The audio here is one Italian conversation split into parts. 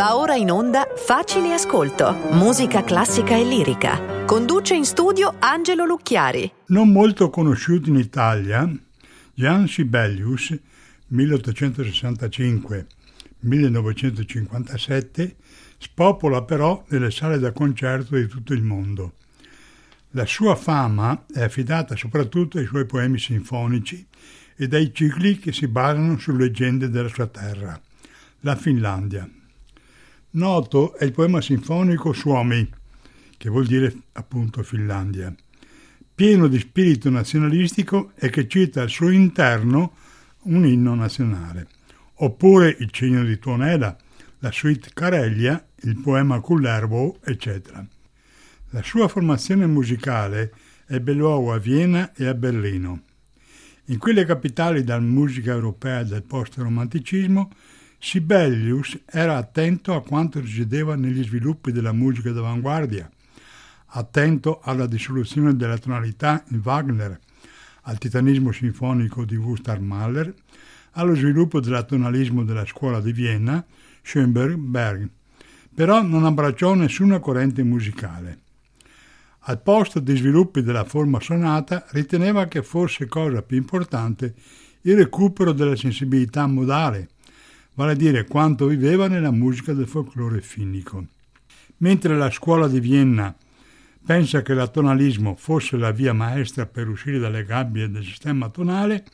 Va ora in onda Facile Ascolto, musica classica e lirica. Conduce in studio Angelo Lucchiari. Non molto conosciuto in Italia, Jean Sibelius, 1865-1957, spopola però nelle sale da concerto di tutto il mondo. La sua fama è affidata soprattutto ai suoi poemi sinfonici e ai cicli che si basano su leggende della sua terra, la Finlandia. Noto è il poema sinfonico Suomi, che vuol dire appunto Finlandia, pieno di spirito nazionalistico e che cita al suo interno un inno nazionale. Oppure il Cigno di Tuonela, la suite Karelia, il poema Kullervo, eccetera. La sua formazione musicale ebbe luogo a Vienna e a Berlino. In quelle capitali della musica europea del post-romanticismo, Sibelius era attento a quanto risiedeva negli sviluppi della musica d'avanguardia, attento alla dissoluzione della tonalità in Wagner, al titanismo sinfonico di Gustav Mahler, allo sviluppo dell'atonalismo della scuola di Vienna, Schoenberg, però non abbracciò nessuna corrente musicale. Al posto di sviluppi della forma sonata, riteneva che fosse cosa più importante il recupero della sensibilità modale, vale a dire quanto viveva nella musica del folklore finnico. Mentre la scuola di Vienna pensa che l'atonalismo fosse la via maestra per uscire dalle gabbie del sistema tonale,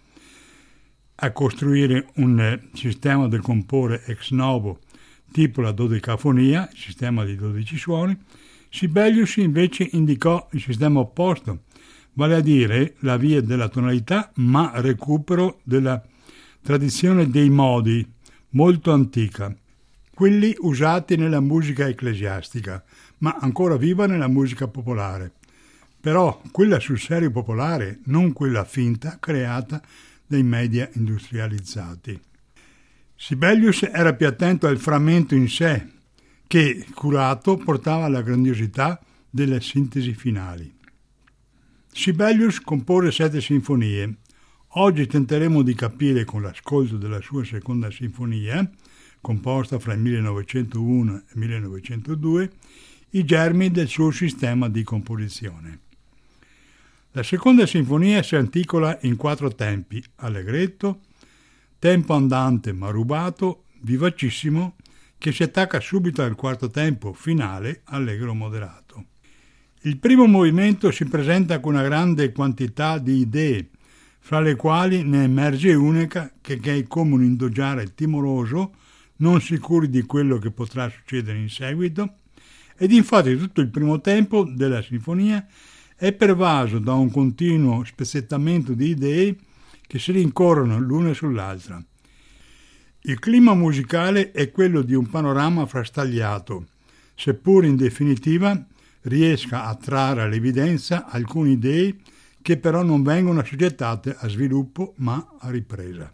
a costruire un sistema del comporre ex novo, tipo la dodecafonia, il sistema di 12 suoni, Sibelius invece indicò il sistema opposto, vale a dire la via della tonalità, ma recupero della tradizione dei modi, molto antica, quelli usati nella musica ecclesiastica, ma ancora viva nella musica popolare. Però quella sul serio popolare, non quella finta creata dai media industrializzati. Sibelius era più attento al frammento in sé, che, curato, portava alla grandiosità delle sintesi finali. Sibelius compose 7 sinfonie. Oggi tenteremo di capire con l'ascolto della sua seconda sinfonia, composta fra il 1901 e il 1902, i germi del suo sistema di composizione. La seconda sinfonia si articola in 4 tempi: allegretto, tempo andante ma rubato, vivacissimo, che si attacca subito al quarto tempo, finale, allegro moderato. Il primo movimento si presenta con una grande quantità di idee, fra le quali ne emerge unica che è come un indugiare timoroso, non sicuri di quello che potrà succedere in seguito, ed infatti tutto il primo tempo della sinfonia è pervaso da un continuo spezzettamento di idee che si rincorrono l'una sull'altra. Il clima musicale è quello di un panorama frastagliato, seppur in definitiva riesca a trarre all'evidenza alcune idee che però non vengono assoggettate a sviluppo ma a ripresa.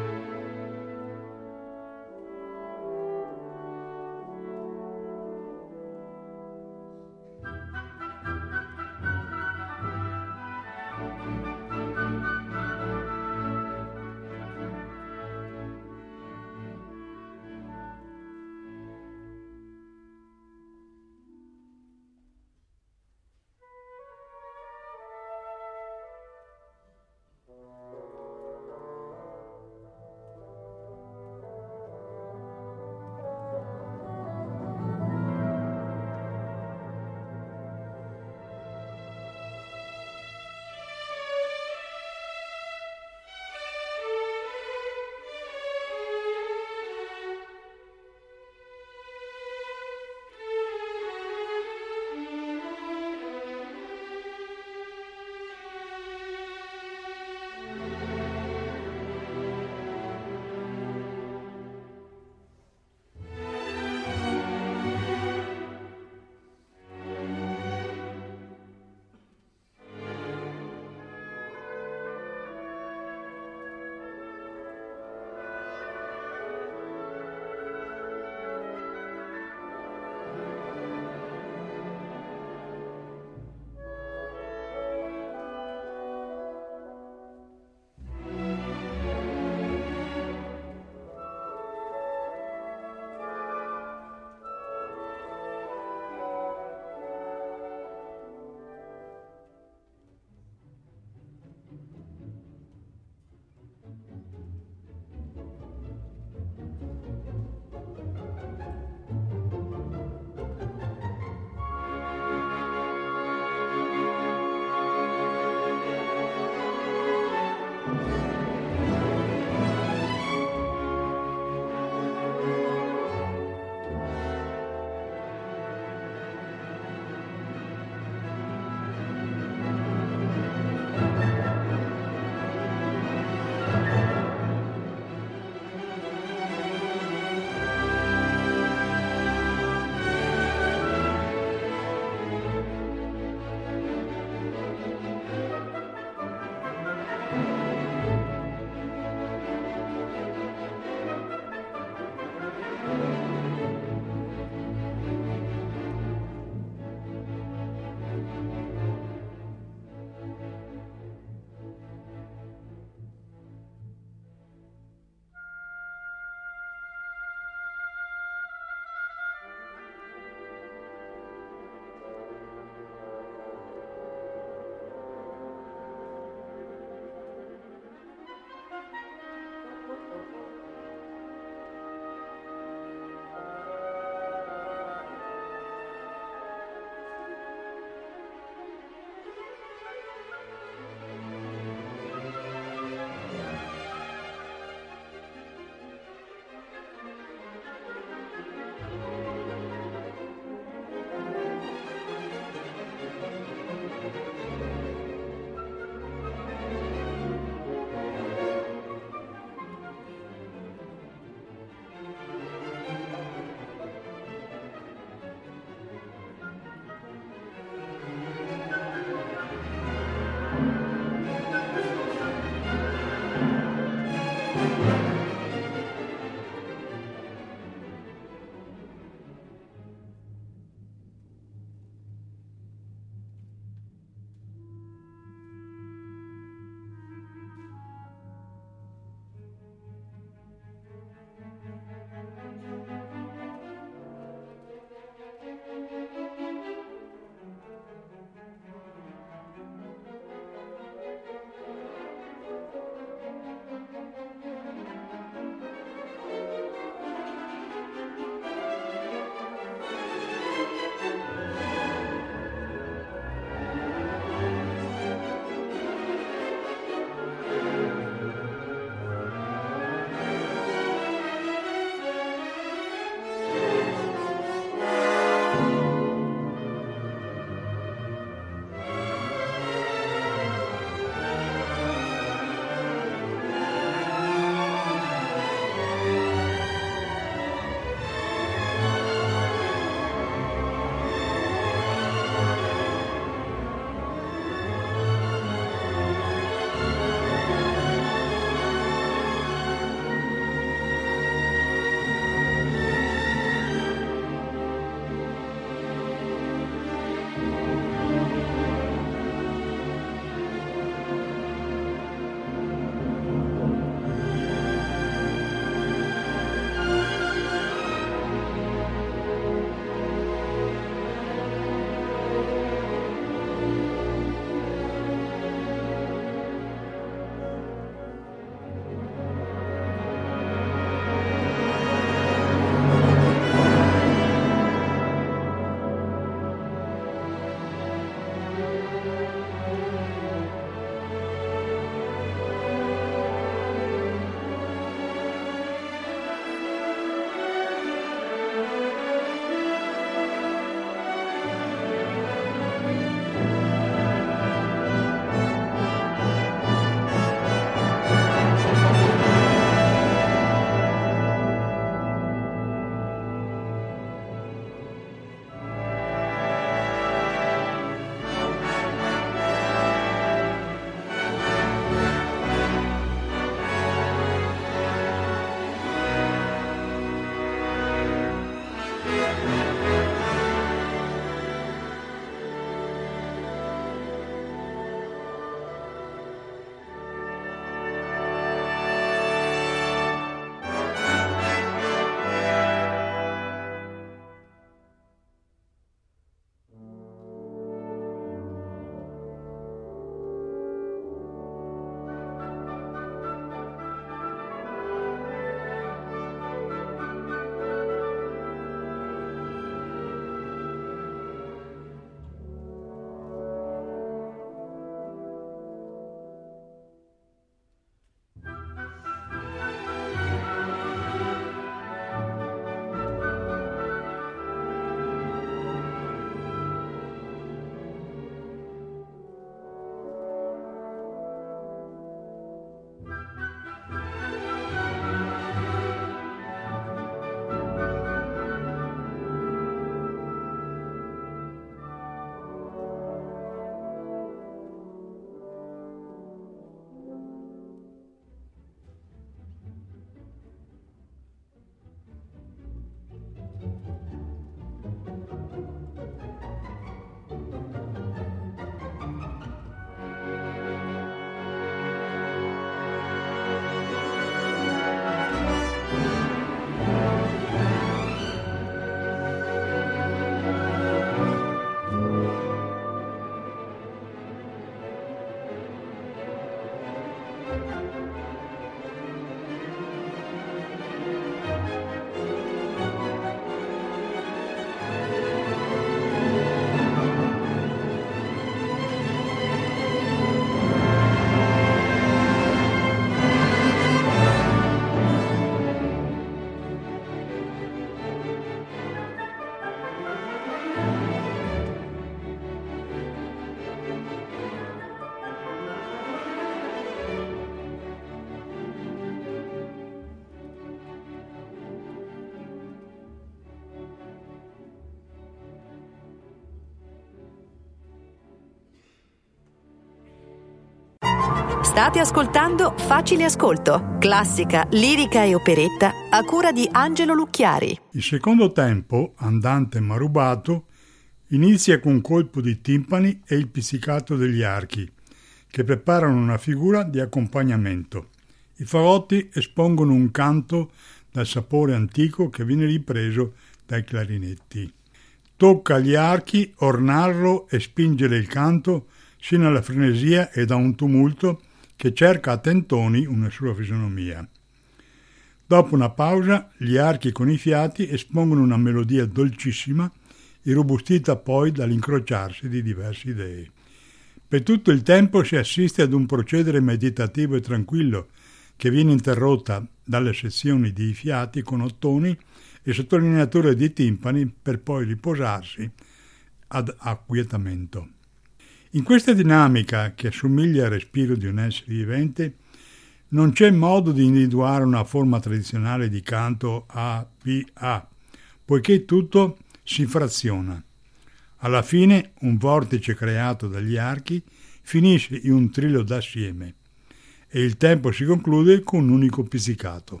State ascoltando Facile Ascolto, classica, lirica e operetta a cura di Angelo Lucchiari. Il secondo tempo, andante ma rubato, inizia con un colpo di timpani e il pizzicato degli archi, che preparano una figura di accompagnamento. I fagotti espongono un canto dal sapore antico che viene ripreso dai clarinetti. Tocca agli archi ornarlo e spingere il canto sino alla frenesia e da un tumulto che cerca a tentoni una sua fisonomia. Dopo una pausa, gli archi con i fiati espongono una melodia dolcissima, irrobustita poi dall'incrociarsi di diverse idee. Per tutto il tempo si assiste ad un procedere meditativo e tranquillo, che viene interrotta dalle sezioni di fiati con ottoni e sottolineature di timpani per poi riposarsi ad acquietamento. In questa dinamica, che assomiglia al respiro di un essere vivente, non c'è modo di individuare una forma tradizionale di canto A-B-A, poiché tutto si fraziona. Alla fine, un vortice creato dagli archi finisce in un trillo d'assieme e il tempo si conclude con un unico pizzicato.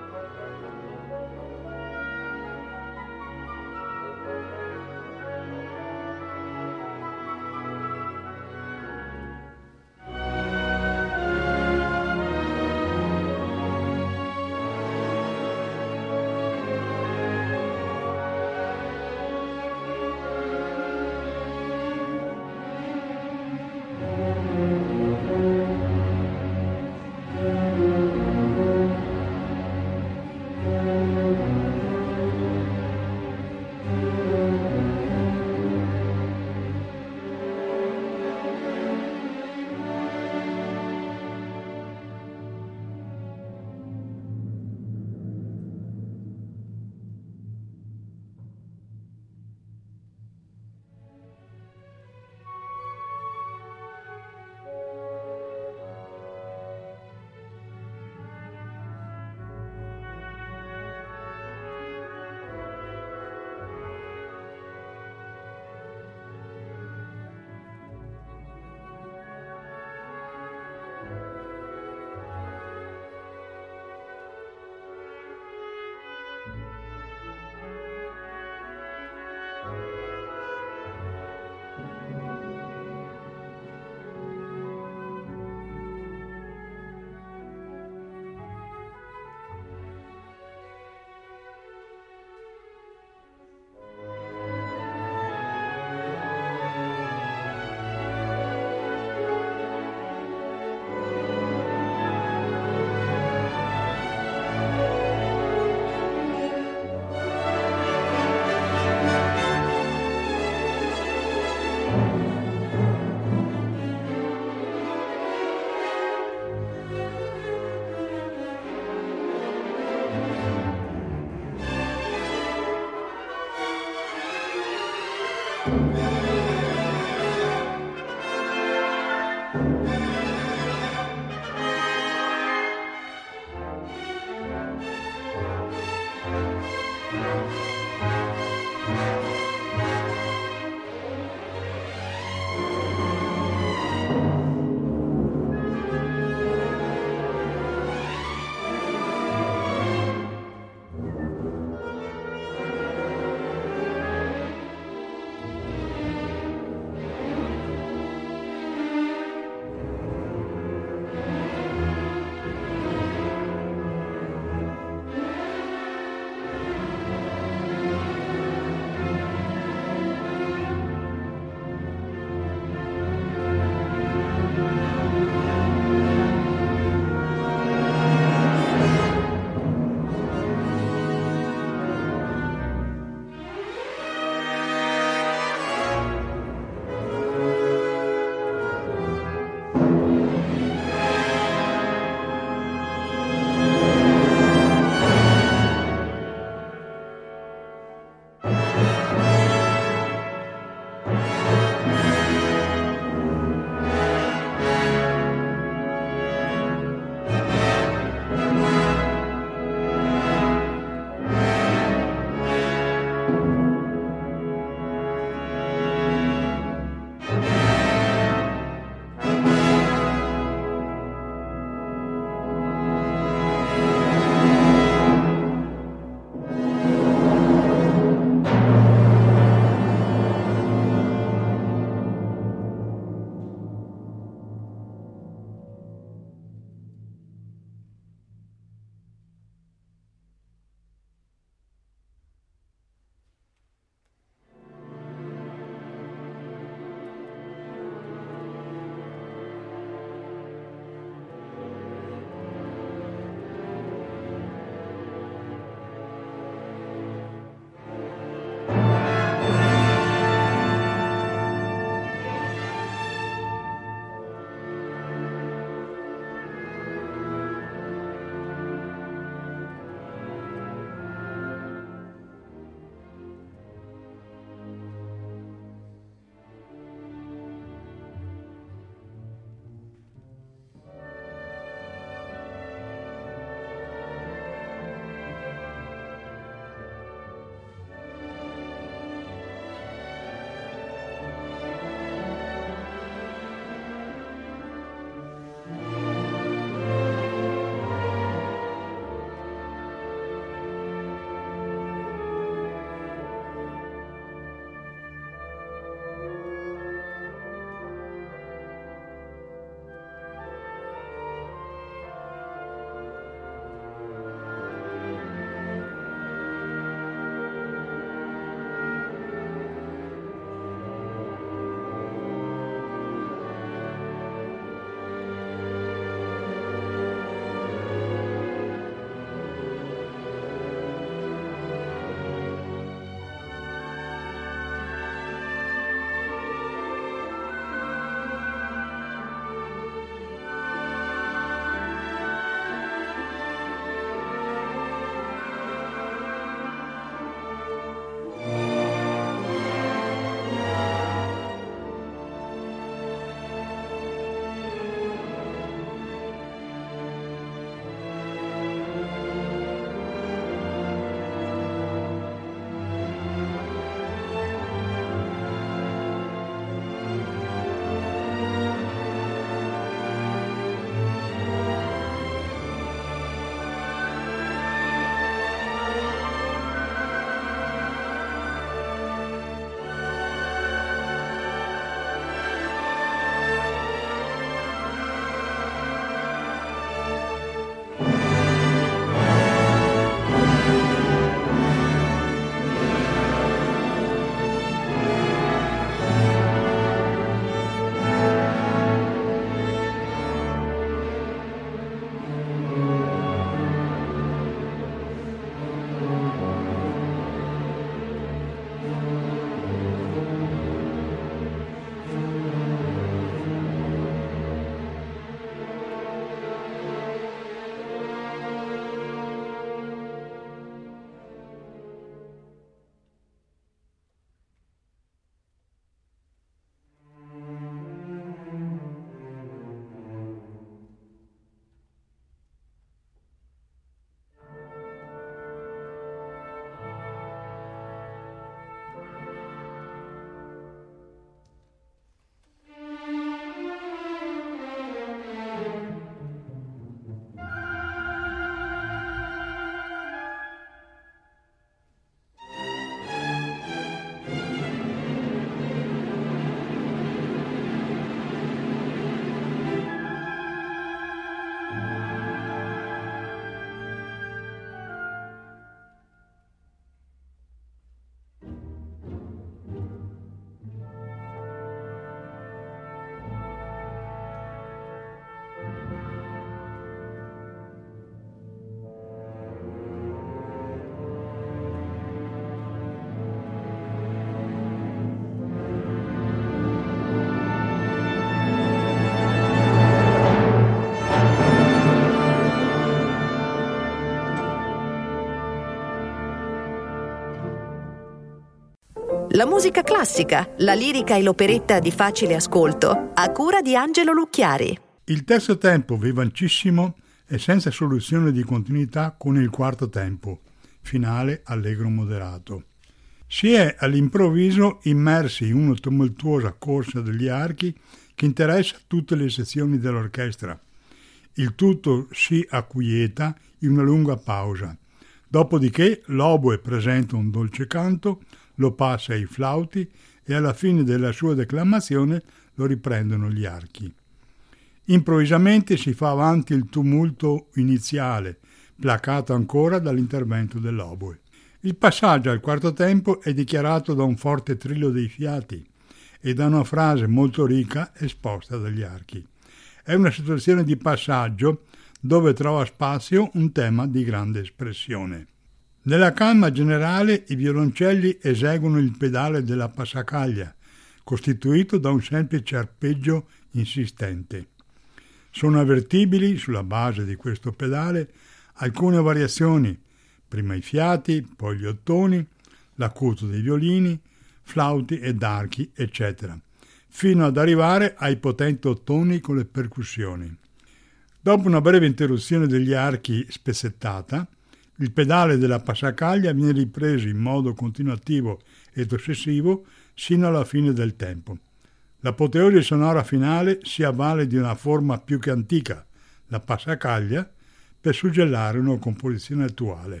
la musica classica, la lirica e l'operetta di facile ascolto, a cura di Angelo Lucchiari. Il terzo tempo, vivancissimo e senza soluzione di continuità con il quarto tempo, finale allegro moderato. Si è all'improvviso immersi in una tumultuosa corsa degli archi che interessa tutte le sezioni dell'orchestra. Il tutto si acquieta in una lunga pausa. Dopodiché l'oboe presenta un dolce canto, lo passa ai flauti e alla fine della sua declamazione lo riprendono gli archi. Improvvisamente si fa avanti il tumulto iniziale, placato ancora dall'intervento dell'oboe. Il passaggio al quarto tempo è dichiarato da un forte trillo dei fiati e da una frase molto ricca esposta dagli archi. È una situazione di passaggio dove trova spazio un tema di grande espressione. Nella calma generale i violoncelli eseguono il pedale della passacaglia, costituito da un semplice arpeggio insistente. Sono avvertibili, sulla base di questo pedale, alcune variazioni, prima i fiati, poi gli ottoni, l'acuto dei violini, flauti ed archi, eccetera, fino ad arrivare ai potenti ottoni con le percussioni. Dopo una breve interruzione degli archi spezzettata, il pedale della passacaglia viene ripreso in modo continuativo ed ossessivo sino alla fine del tempo. L'apoteosi sonora finale si avvale di una forma più che antica, la passacaglia, per suggellare una composizione attuale.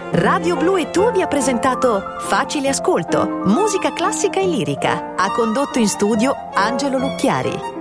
Radio Blu e Tu vi ha presentato Facile Ascolto, musica classica e lirica. Ha condotto in studio Angelo Lucchiari.